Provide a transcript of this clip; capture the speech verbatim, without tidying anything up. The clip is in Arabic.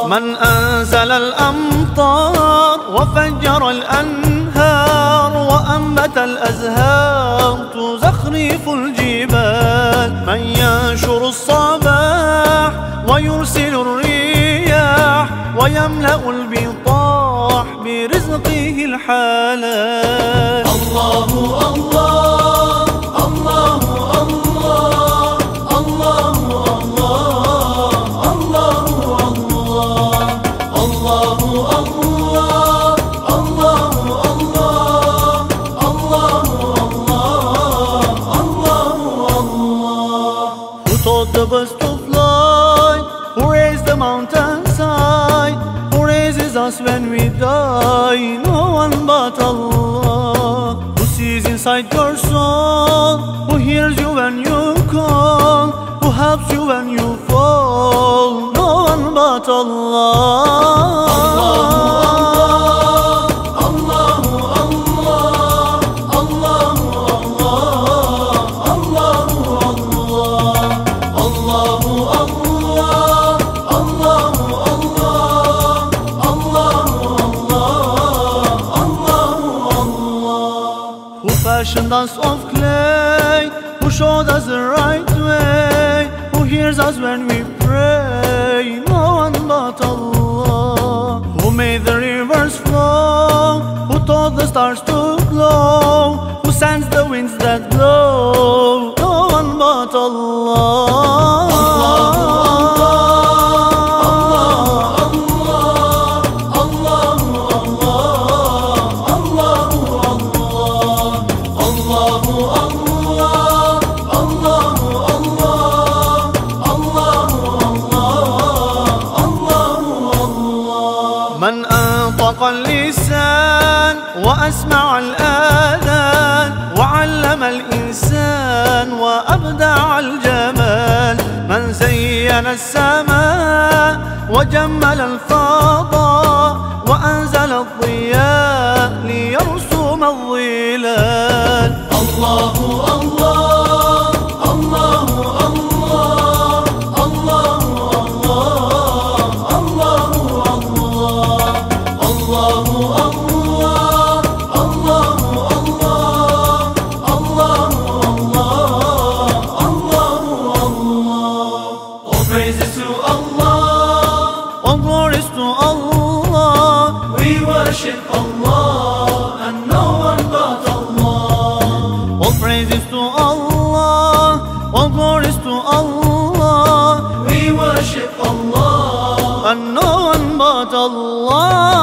من أنزل الأمطار وفجر الأنهار وأنبت الأزهار تزخرف الجبال، من ينشر الصباح ويرسل الرياح ويملأ البطاح برزقه الحلال. الله الله الله الله الله الله الله الله الله. Who taught the birds to fly? Who raised the mountainside? Who raises us when we die? No one but Allah. Who sees inside your soul? Who hears you when you call? Who helps you when you fall? No one but Allah. Who fashioned us of clay? Who showed us the right way? Who hears us when we pray? No one but Allah. Who made the rivers flow? Who taught the stars to glow? Who sends the winds that blow? No one but Allah. من أنطق اللسان وأسمع الآذان وعلم الإنسان وأبدع الجمال، من زين السماء وجمل الفضاء وأنزل الضياء ليرسم الظلال. الله الله الله praises to Allah, all glories to Allah. We worship Allah and no one but Allah. All praises to Allah, all glories to Allah. We worship Allah and no one but Allah.